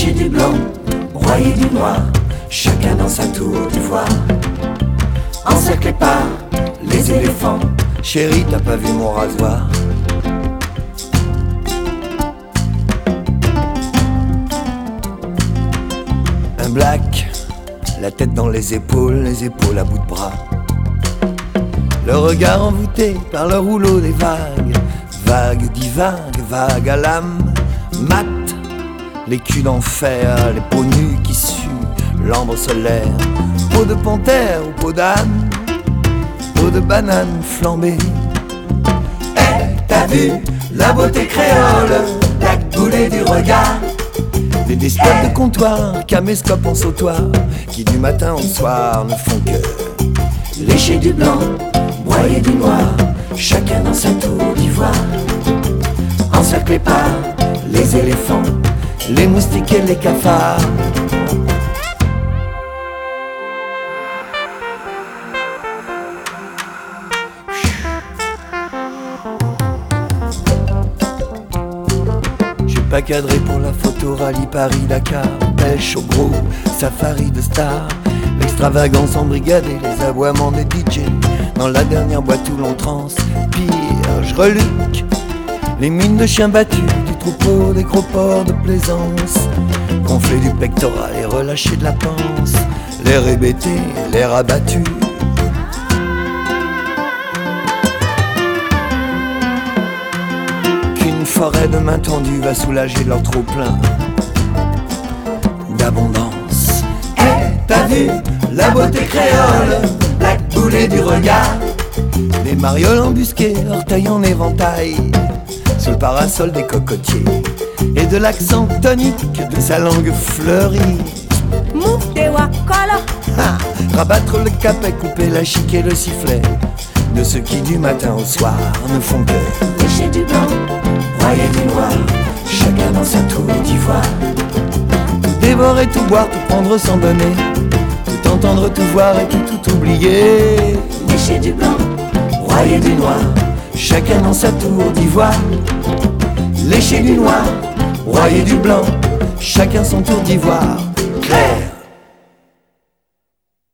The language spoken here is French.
lécher du blanc, broyer du noir, chacun dans sa tour d'ivoire. Encerclé par les éléphants, Chérie, t'as pas vu mon rasoir? Un black, la tête dans les épaules à bout de bras. Le regard envoûté par le rouleau des vagues, vagues divagues, vagues à l'âme, mat, les culs d'enfer, les peaux nues qui suent, l'ambre solaire, peau de panthère ou peau d'âne, peau de banane flambée. hey, t'as vu la beauté créole, la coulée du regard. Des despotes de comptoir, caméscopes en sautoir, qui du matin au soir ne font que lécher du blanc, broyer du noir, chacun dans sa tour d'ivoire. Encerclé par les éléphants, les moustiques et les cafards. J'ai pas cadré pour la photo rallye Paris-Dakar, pêche au gros, safari de stars, l'extravagance embrigadée, les aboiements des DJ. Dans la dernière boîte où l'on transpire, je reluque les mines de chiens battus du troupeau des gros porcs de plaisance, gonfler du pectoral et relâcher de la panse, l'air hébété, l'air abattu. Qu'une forêt de mains tendues va soulager leur trop-plein d'abondance. hey, t'as vu la beauté créole, la coulée du regard. Les marioles embusquées, orteils en éventail, sous le parasol des cocotiers, et de l'accent tonique de sa langue fleurie. Rabattre le capet, couper la chic et le sifflet de ceux qui du matin au soir ne font que lécher du blanc, broyer du noir, chacun dans sa tour d'ivoire. tout dévorer, tout boire, tout prendre sans donner, tout entendre, tout voir et tout oublier. Lécher du blanc, broyer du noir, Chacun dans sa tour d'ivoire, lécher du noir, broyer du blanc, chacun son tour d'ivoire. clair.